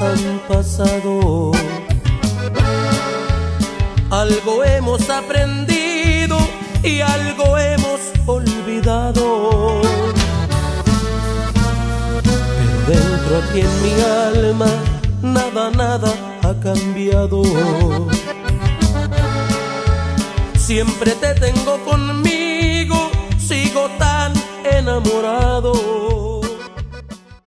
han pasado. Algo hemos aprendido y algo hemos olvidado. Pero dentro aquí en mi alma nada ha cambiado. Siempre te tengo conmigo, sigo tan enamorado.